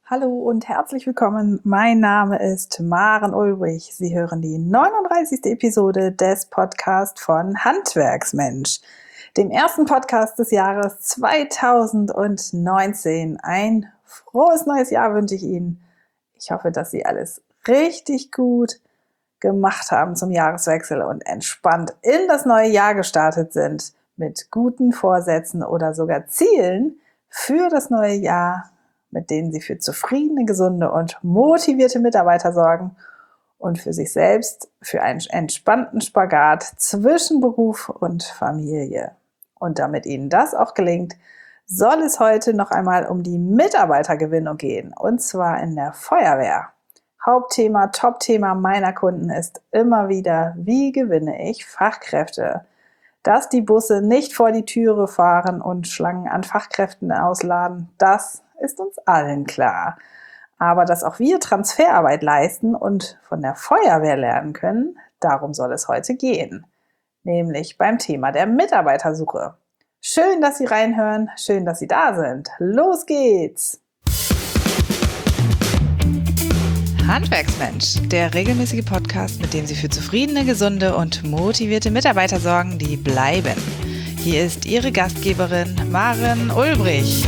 Hallo und herzlich willkommen. Mein Name ist Maren Ulbrich. Sie hören die 39. Episode des Podcasts von Handwerksmensch, dem ersten Podcast des Jahres 2019. Ein frohes neues Jahr wünsche ich Ihnen. Ich hoffe, dass Sie alles richtig gut gemacht haben zum Jahreswechsel und entspannt in das neue Jahr gestartet sind mit guten Vorsätzen oder sogar Zielen für das neue Jahr, mit denen Sie für zufriedene, gesunde und motivierte Mitarbeiter sorgen und für sich selbst für einen entspannten Spagat zwischen Beruf und Familie. Und damit Ihnen das auch gelingt, soll es heute noch einmal um die Mitarbeitergewinnung gehen, und zwar in der Feuerwehr. Hauptthema, Topthema meiner Kunden ist immer wieder, wie gewinne ich Fachkräfte? Dass die Busse nicht vor die Türe fahren und Schlangen an Fachkräften ausladen, das ist uns allen klar. Aber dass auch wir Transferarbeit leisten und von der Feuerwehr lernen können, darum soll es heute gehen. Nämlich beim Thema der Mitarbeitersuche. Schön, dass Sie reinhören, schön, dass Sie da sind. Los geht's! Handwerksmensch, der regelmäßige Podcast, mit dem Sie für zufriedene, gesunde und motivierte Mitarbeiter sorgen, die bleiben. Hier ist Ihre Gastgeberin Maren Ulbrich.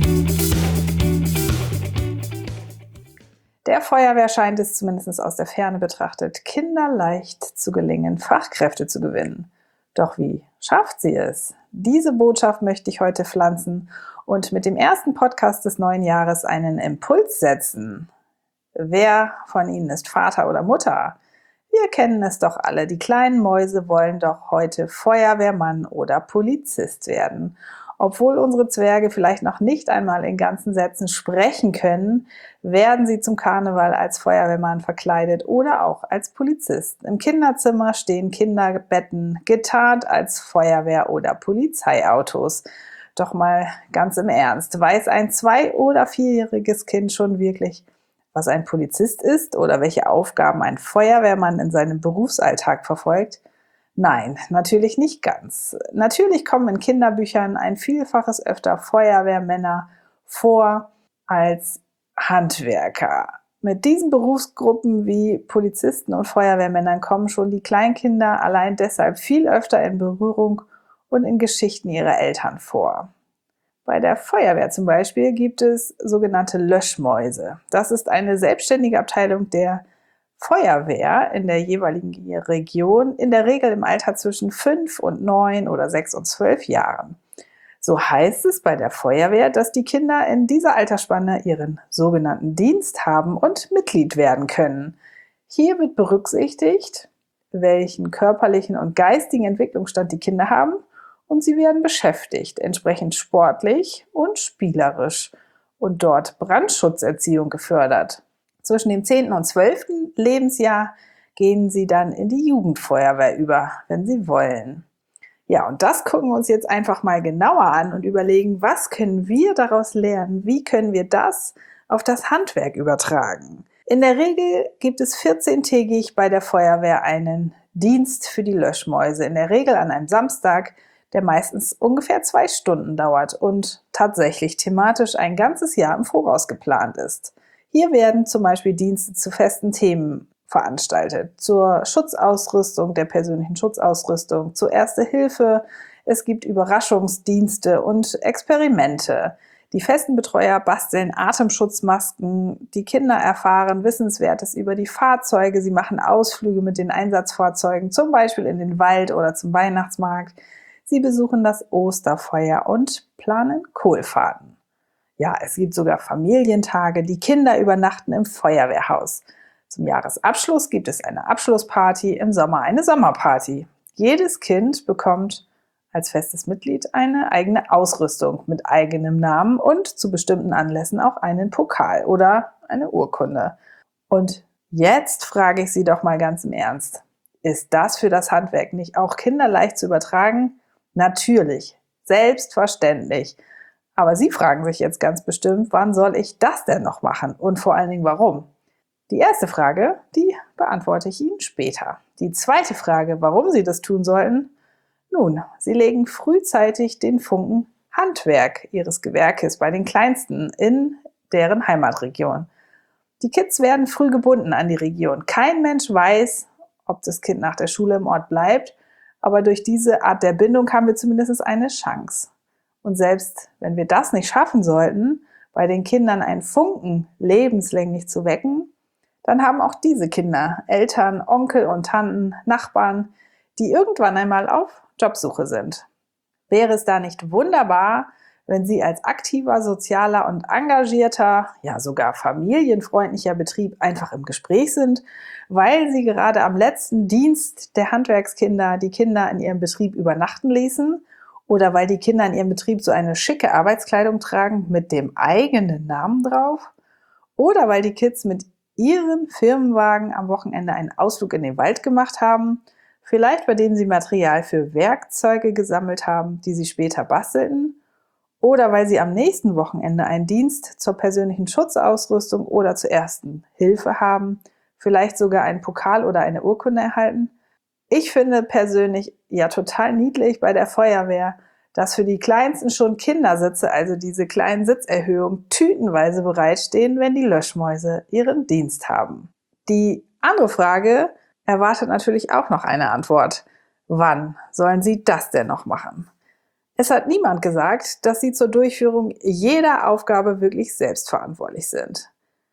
Der Feuerwehr scheint es zumindest aus der Ferne betrachtet kinderleicht zu gelingen, Fachkräfte zu gewinnen. Doch wie schafft sie es? Diese Botschaft möchte ich heute pflanzen und mit dem ersten Podcast des neuen Jahres einen Impuls setzen. Wer von Ihnen ist Vater oder Mutter? Wir kennen es doch alle, die kleinen Mäuse wollen doch heute Feuerwehrmann oder Polizist werden. Obwohl unsere Zwerge vielleicht noch nicht einmal in ganzen Sätzen sprechen können, werden sie zum Karneval als Feuerwehrmann verkleidet oder auch als Polizist. Im Kinderzimmer stehen Kinderbetten getarnt als Feuerwehr- oder Polizeiautos. Doch mal ganz im Ernst, weiß ein 2- oder 4-jähriges Kind schon wirklich, was ein Polizist ist oder welche Aufgaben ein Feuerwehrmann in seinem Berufsalltag verfolgt? Nein, natürlich nicht ganz. Natürlich kommen in Kinderbüchern ein Vielfaches öfter Feuerwehrmänner vor als Handwerker. Mit diesen Berufsgruppen wie Polizisten und Feuerwehrmännern kommen schon die Kleinkinder allein deshalb viel öfter in Berührung und in Geschichten ihrer Eltern vor. Bei der Feuerwehr zum Beispiel gibt es sogenannte Löschmäuse. Das ist eine selbstständige Abteilung der Feuerwehr in der jeweiligen Region, in der Regel im Alter zwischen 5 und 9 oder 6 und 12 Jahren. So heißt es bei der Feuerwehr, dass die Kinder in dieser Altersspanne ihren sogenannten Dienst haben und Mitglied werden können. Hier wird berücksichtigt, welchen körperlichen und geistigen Entwicklungsstand die Kinder haben, und sie werden beschäftigt, entsprechend sportlich und spielerisch, und dort Brandschutzerziehung gefördert. Zwischen dem 10. und 12. Lebensjahr gehen sie dann in die Jugendfeuerwehr über, wenn sie wollen. Ja, und das gucken wir uns jetzt einfach mal genauer an und überlegen, was können wir daraus lernen? Wie können wir das auf das Handwerk übertragen? In der Regel gibt es 14-tägig bei der Feuerwehr einen Dienst für die Löschmäuse, in der Regel an einem Samstag, der meistens ungefähr 2 Stunden dauert und tatsächlich thematisch ein ganzes Jahr im Voraus geplant ist. Hier werden zum Beispiel Dienste zu festen Themen veranstaltet, zur Schutzausrüstung, der persönlichen Schutzausrüstung, zur Erste Hilfe. Es gibt Überraschungsdienste und Experimente. Die festen Betreuer basteln Atemschutzmasken, die Kinder erfahren Wissenswertes über die Fahrzeuge, sie machen Ausflüge mit den Einsatzfahrzeugen, zum Beispiel in den Wald oder zum Weihnachtsmarkt. Sie besuchen das Osterfeuer und planen Kohlfahrten. Ja, es gibt sogar Familientage, die Kinder übernachten im Feuerwehrhaus. Zum Jahresabschluss gibt es eine Abschlussparty, im Sommer eine Sommerparty. Jedes Kind bekommt als festes Mitglied eine eigene Ausrüstung mit eigenem Namen und zu bestimmten Anlässen auch einen Pokal oder eine Urkunde. Und jetzt frage ich Sie doch mal ganz im Ernst, ist das für das Handwerk nicht auch kinderleicht zu übertragen? Natürlich, selbstverständlich. Aber Sie fragen sich jetzt ganz bestimmt, wann soll ich das denn noch machen und vor allen Dingen warum? Die erste Frage, die beantworte ich Ihnen später. Die zweite Frage, warum Sie das tun sollten? Nun, Sie legen frühzeitig den Funken Handwerk Ihres Gewerkes bei den Kleinsten in deren Heimatregion. Die Kids werden früh gebunden an die Region. Kein Mensch weiß, ob das Kind nach der Schule im Ort bleibt, aber durch diese Art der Bindung haben wir zumindest eine Chance. Und selbst wenn wir das nicht schaffen sollten, bei den Kindern einen Funken lebenslänglich zu wecken, dann haben auch diese Kinder Eltern, Onkel und Tanten, Nachbarn, die irgendwann einmal auf Jobsuche sind. Wäre es da nicht wunderbar, wenn Sie als aktiver, sozialer und engagierter, ja sogar familienfreundlicher Betrieb einfach im Gespräch sind, weil Sie gerade am letzten Dienst der Handwerkskinder die Kinder in ihrem Betrieb übernachten ließen oder weil die Kinder in ihrem Betrieb so eine schicke Arbeitskleidung tragen mit dem eigenen Namen drauf oder weil die Kids mit ihren Firmenwagen am Wochenende einen Ausflug in den Wald gemacht haben, vielleicht bei dem sie Material für Werkzeuge gesammelt haben, die sie später bastelten, oder weil sie am nächsten Wochenende einen Dienst zur persönlichen Schutzausrüstung oder zur ersten Hilfe haben, vielleicht sogar einen Pokal oder eine Urkunde erhalten. Ich finde persönlich ja total niedlich bei der Feuerwehr, dass für die Kleinsten schon Kindersitze, also diese kleinen Sitzerhöhungen, tütenweise bereitstehen, wenn die Löschmäuse ihren Dienst haben. Die andere Frage erwartet natürlich auch noch eine Antwort. Wann sollen Sie das denn noch machen? Es hat niemand gesagt, dass Sie zur Durchführung jeder Aufgabe wirklich selbstverantwortlich sind.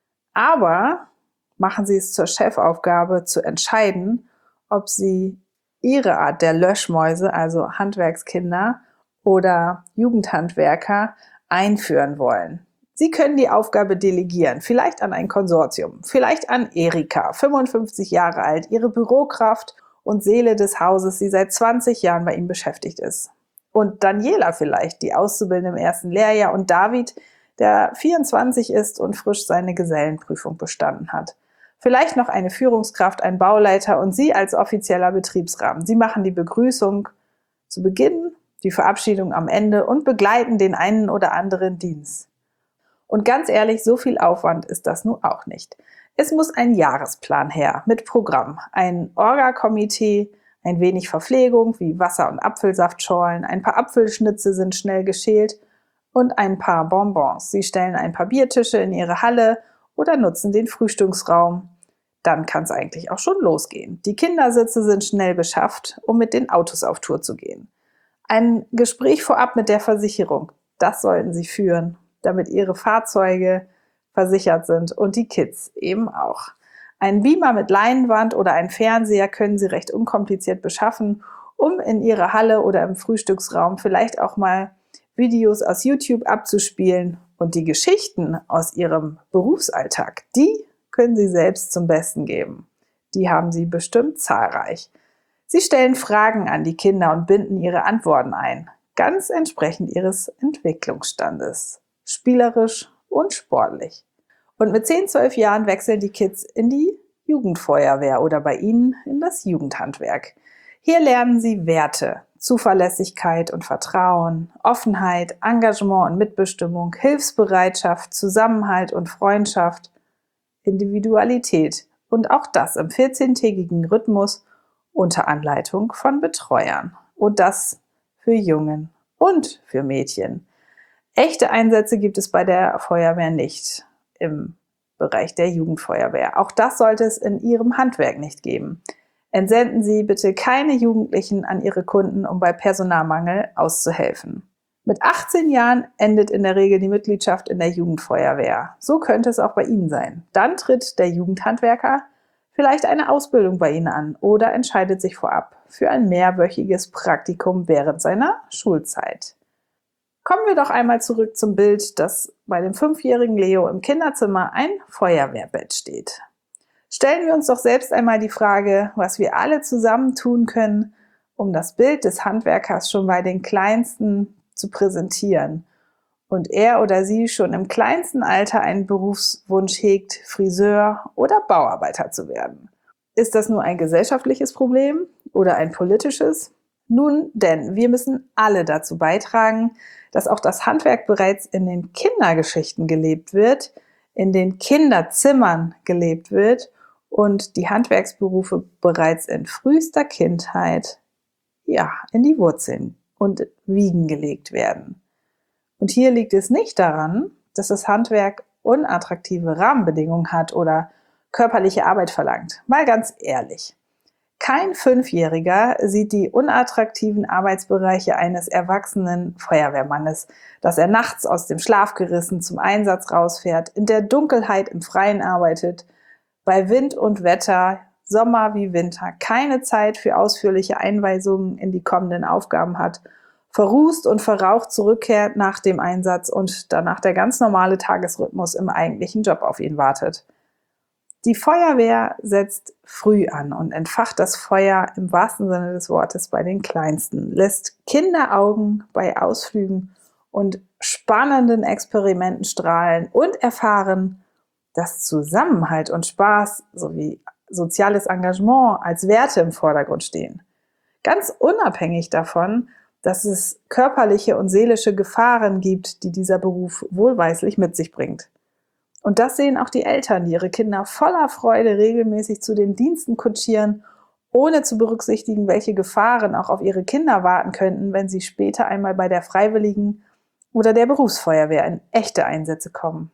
Aber machen Sie es zur Chefaufgabe zu entscheiden, ob Sie Ihre Art der Löschmäuse, also Handwerkskinder oder Jugendhandwerker, einführen wollen. Sie können die Aufgabe delegieren, vielleicht an ein Konsortium, vielleicht an Erika, 55 Jahre alt, ihre Bürokraft und Seele des Hauses, die seit 20 Jahren bei ihm beschäftigt ist. Und Daniela vielleicht, die Auszubildende im ersten Lehrjahr, und David, der 24 ist und frisch seine Gesellenprüfung bestanden hat. Vielleicht noch eine Führungskraft, ein Bauleiter und Sie als offizieller Betriebsrahmen. Sie machen die Begrüßung zu Beginn, die Verabschiedung am Ende und begleiten den einen oder anderen Dienst. Und ganz ehrlich, so viel Aufwand ist das nun auch nicht. Es muss ein Jahresplan her mit Programm, ein Orga-Komitee, ein wenig Verpflegung wie Wasser- und Apfelsaftschorlen, ein paar Apfelschnitze sind schnell geschält und ein paar Bonbons. Sie stellen ein paar Biertische in ihre Halle oder nutzen den Frühstücksraum. Dann kann es eigentlich auch schon losgehen. Die Kindersitze sind schnell beschafft, um mit den Autos auf Tour zu gehen. Ein Gespräch vorab mit der Versicherung, das sollten Sie führen, damit Ihre Fahrzeuge versichert sind und die Kids eben auch. Einen Beamer mit Leinwand oder einen Fernseher können Sie recht unkompliziert beschaffen, um in Ihrer Halle oder im Frühstücksraum vielleicht auch mal Videos aus YouTube abzuspielen. Und die Geschichten aus Ihrem Berufsalltag, die können Sie selbst zum Besten geben. Die haben Sie bestimmt zahlreich. Sie stellen Fragen an die Kinder und binden ihre Antworten ein, ganz entsprechend ihres Entwicklungsstandes, spielerisch und sportlich. Und mit 10, 12 Jahren wechseln die Kids in die Jugendfeuerwehr oder bei Ihnen in das Jugendhandwerk. Hier lernen sie Werte, Zuverlässigkeit und Vertrauen, Offenheit, Engagement und Mitbestimmung, Hilfsbereitschaft, Zusammenhalt und Freundschaft, Individualität und auch das im 14-tägigen Rhythmus unter Anleitung von Betreuern. Und das für Jungen und für Mädchen. Echte Einsätze gibt es bei der Feuerwehr nicht im Bereich der Jugendfeuerwehr. Auch das sollte es in Ihrem Handwerk nicht geben. Entsenden Sie bitte keine Jugendlichen an Ihre Kunden, um bei Personalmangel auszuhelfen. Mit 18 Jahren endet in der Regel die Mitgliedschaft in der Jugendfeuerwehr. So könnte es auch bei Ihnen sein. Dann tritt der Jugendhandwerker vielleicht eine Ausbildung bei Ihnen an oder entscheidet sich vorab für ein mehrwöchiges Praktikum während seiner Schulzeit. Kommen wir doch einmal zurück zum Bild, dass bei dem 5-jährigen Leo im Kinderzimmer ein Feuerwehrbett steht. Stellen wir uns doch selbst einmal die Frage, was wir alle zusammen tun können, um das Bild des Handwerkers schon bei den Kleinsten zu präsentieren und er oder sie schon im kleinsten Alter einen Berufswunsch hegt, Friseur oder Bauarbeiter zu werden. Ist das nur ein gesellschaftliches Problem oder ein politisches? Nun denn, wir müssen alle dazu beitragen, dass auch das Handwerk bereits in den Kindergeschichten gelebt wird, in den Kinderzimmern gelebt wird und die Handwerksberufe bereits in frühester Kindheit in die Wurzeln und Wiegen gelegt werden. Und hier liegt es nicht daran, dass das Handwerk unattraktive Rahmenbedingungen hat oder körperliche Arbeit verlangt. Mal ganz ehrlich. Kein 5-Jähriger sieht die unattraktiven Arbeitsbereiche eines erwachsenen Feuerwehrmannes, dass er nachts aus dem Schlaf gerissen zum Einsatz rausfährt, in der Dunkelheit im Freien arbeitet, bei Wind und Wetter, Sommer wie Winter, keine Zeit für ausführliche Einweisungen in die kommenden Aufgaben hat, verrußt und verraucht zurückkehrt nach dem Einsatz und danach der ganz normale Tagesrhythmus im eigentlichen Job auf ihn wartet. Die Feuerwehr setzt früh an und entfacht das Feuer im wahrsten Sinne des Wortes bei den Kleinsten, lässt Kinderaugen bei Ausflügen und spannenden Experimenten strahlen und erfahren, dass Zusammenhalt und Spaß sowie soziales Engagement als Werte im Vordergrund stehen. Ganz unabhängig davon, dass es körperliche und seelische Gefahren gibt, die dieser Beruf wohlweislich mit sich bringt. Und das sehen auch die Eltern, die ihre Kinder voller Freude regelmäßig zu den Diensten kutschieren, ohne zu berücksichtigen, welche Gefahren auch auf ihre Kinder warten könnten, wenn sie später einmal bei der Freiwilligen oder der Berufsfeuerwehr in echte Einsätze kommen.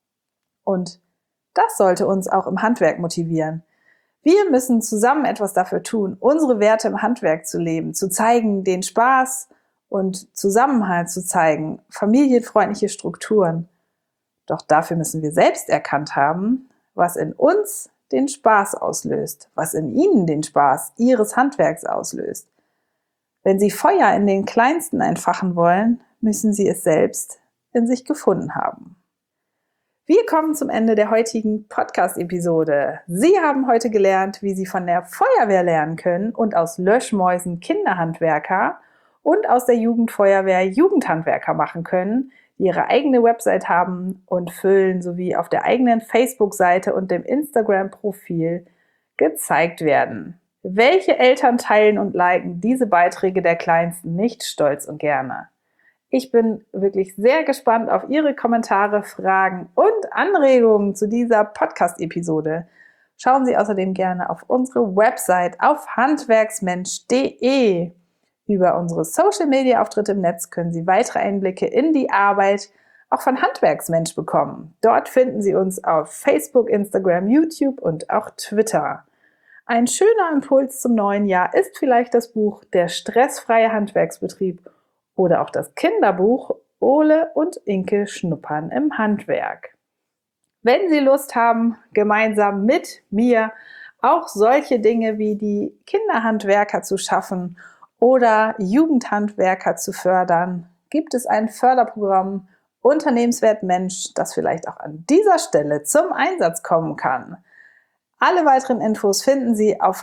Und das sollte uns auch im Handwerk motivieren. Wir müssen zusammen etwas dafür tun, unsere Werte im Handwerk zu leben, zu zeigen, den Spaß und Zusammenhalt zu zeigen, familienfreundliche Strukturen. Doch dafür müssen wir selbst erkannt haben, was in uns den Spaß auslöst, was in ihnen den Spaß ihres Handwerks auslöst. Wenn sie Feuer in den Kleinsten entfachen wollen, müssen sie es selbst in sich gefunden haben. Wir kommen zum Ende der heutigen Podcast-Episode. Sie haben heute gelernt, wie Sie von der Feuerwehr lernen können und aus Löschmäusen Kinderhandwerker und aus der Jugendfeuerwehr Jugendhandwerker machen können, die ihre eigene Website haben und füllen, sowie auf der eigenen Facebook-Seite und dem Instagram-Profil gezeigt werden. Welche Eltern teilen und liken diese Beiträge der Kleinsten nicht stolz und gerne? Ich bin wirklich sehr gespannt auf Ihre Kommentare, Fragen und Anregungen zu dieser Podcast-Episode. Schauen Sie außerdem gerne auf unsere Website auf handwerksmensch.de. Über unsere Social-Media-Auftritte im Netz können Sie weitere Einblicke in die Arbeit auch von Handwerksmensch bekommen. Dort finden Sie uns auf Facebook, Instagram, YouTube und auch Twitter. Ein schöner Impuls zum neuen Jahr ist vielleicht das Buch Der stressfreie Handwerksbetrieb oder auch das Kinderbuch Ole und Inke schnuppern im Handwerk. Wenn Sie Lust haben, gemeinsam mit mir auch solche Dinge wie die Kinderhandwerker zu schaffen oder Jugendhandwerker zu fördern, gibt es ein Förderprogramm Unternehmenswert Mensch, das vielleicht auch an dieser Stelle zum Einsatz kommen kann. Alle weiteren Infos finden Sie auf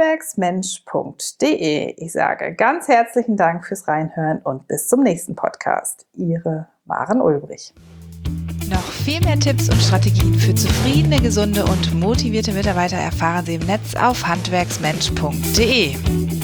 handwerksmensch.de. Ich sage ganz herzlichen Dank fürs Reinhören und bis zum nächsten Podcast. Ihre Maren Ulbrich. Noch viel mehr Tipps und Strategien für zufriedene, gesunde und motivierte Mitarbeiter erfahren Sie im Netz auf handwerksmensch.de.